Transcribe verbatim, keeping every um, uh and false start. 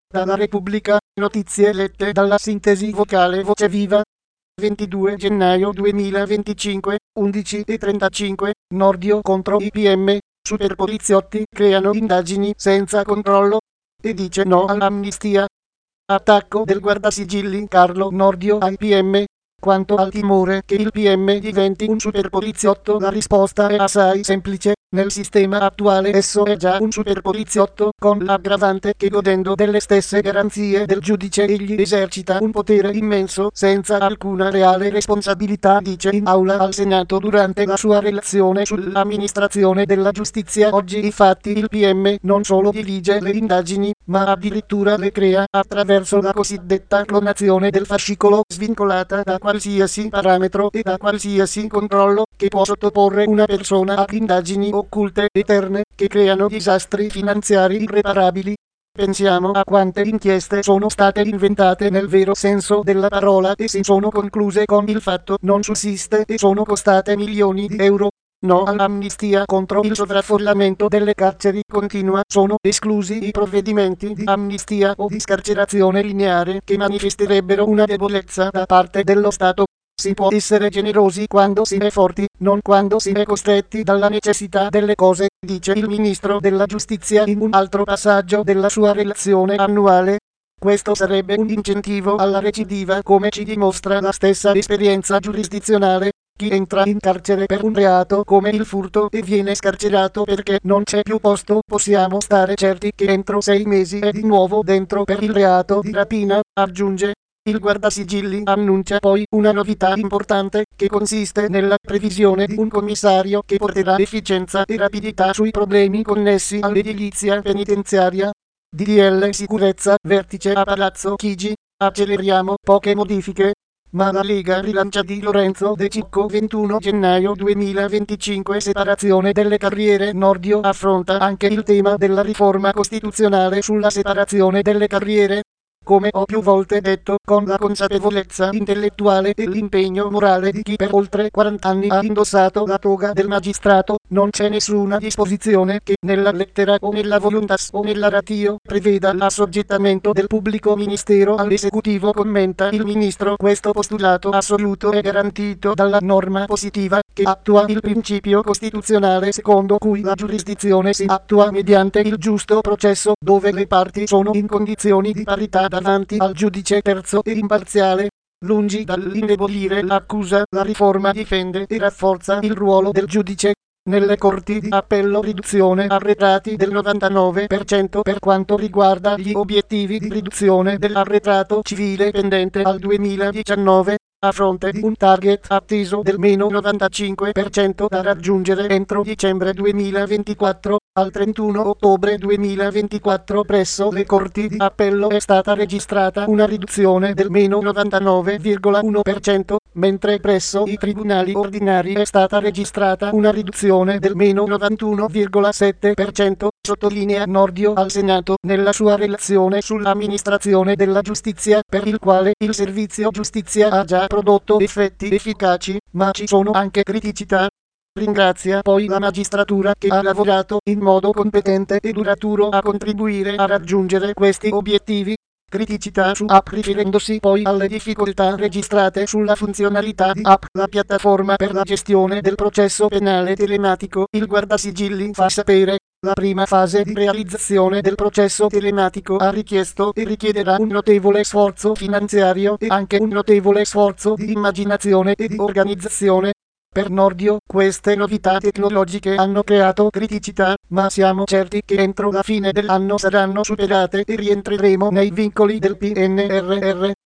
Dalla Repubblica, notizie lette dalla sintesi vocale Voce Viva. ventidue gennaio duemilaventicinque, undici e trentacinque, Nordio contro I P M, super poliziotti creano indagini senza controllo, e dice no all'amnistia. Attacco del guardasigilli Carlo Nordio ai P M. Quanto al timore che il P M diventi un super poliziotto, la risposta è assai semplice. Nel sistema attuale esso è già un super poliziotto, con l'aggravante che, godendo delle stesse garanzie del giudice, egli esercita un potere immenso senza alcuna reale responsabilità, dice in aula al Senato durante la sua relazione sull'amministrazione della giustizia. Oggi infatti il P M non solo dirige le indagini, ma addirittura le crea attraverso la cosiddetta clonazione del fascicolo, svincolata da qualsiasi parametro e da qualsiasi controllo che può sottoporre una persona ad indagini occulte eterne che creano disastri finanziari irreparabili. Pensiamo a quante inchieste sono state inventate nel vero senso della parola e si sono concluse con il fatto non sussiste e sono costate milioni di euro. No all'amnistia contro il sovraffollamento delle carceri continua. Sono esclusi i provvedimenti di amnistia o di scarcerazione lineare che manifesterebbero una debolezza da parte dello Stato. Si può essere generosi quando si è forti, non quando si è costretti dalla necessità delle cose, dice il ministro della giustizia in un altro passaggio della sua relazione annuale. Questo sarebbe un incentivo alla recidiva, come ci dimostra la stessa esperienza giurisdizionale. Chi entra in carcere per un reato come il furto e viene scarcerato perché non c'è più posto, possiamo stare certi che entro sei mesi è di nuovo dentro per il reato di rapina, aggiunge. Il guardasigilli annuncia poi una novità importante, che consiste nella previsione di un commissario che porterà efficienza e rapidità sui problemi connessi all'edilizia penitenziaria. D D L sicurezza, vertice a Palazzo Chigi, acceleriamo, poche modifiche. Ma la Lega rilancia di Lorenzo De Cicco. ventuno gennaio duemilaventicinque, separazione delle carriere. Nordio affronta anche il tema della riforma costituzionale sulla separazione delle carriere. Come ho più volte detto, con la consapevolezza intellettuale e l'impegno morale di chi per oltre quaranta anni ha indossato la toga del magistrato, non c'è nessuna disposizione che, nella lettera o nella voluntas o nella ratio, preveda l'assoggettamento del pubblico ministero all'esecutivo, commenta il ministro. Questo postulato assoluto è garantito dalla norma positiva, che attua il principio costituzionale secondo cui la giurisdizione si attua mediante il giusto processo, dove le parti sono in condizioni di parità davanti al giudice terzo e imparziale. Lungi dall'indebolire l'accusa, la riforma difende e rafforza il ruolo del giudice. Nelle corti di appello riduzione arretrati del novantanove per cento per quanto riguarda gli obiettivi di riduzione dell'arretrato civile pendente al duemiladiciannove, a fronte di un target atteso del meno novantacinque per cento da raggiungere entro dicembre duemilaventiquattro. Al trentuno ottobre duemilaventiquattro presso le corti di appello è stata registrata una riduzione del meno novantanove virgola uno per cento, mentre presso i tribunali ordinari è stata registrata una riduzione del meno novantuno virgola sette per cento, sottolinea Nordio al Senato nella sua relazione sull'amministrazione della giustizia, per il quale il servizio giustizia ha già prodotto effetti efficaci, ma ci sono anche criticità. Ringrazia poi la magistratura che ha lavorato in modo competente e duraturo a contribuire a raggiungere questi obiettivi. Criticità su App, riferendosi poi alle difficoltà registrate sulla funzionalità di App, la piattaforma per la gestione del processo penale telematico. Il guardasigilli fa sapere: la prima fase di realizzazione del processo telematico ha richiesto e richiederà un notevole sforzo finanziario e anche un notevole sforzo di immaginazione e di organizzazione. Per Nordio, queste novità tecnologiche hanno creato criticità, ma siamo certi che entro la fine dell'anno saranno superate e rientreremo nei vincoli del P N R R.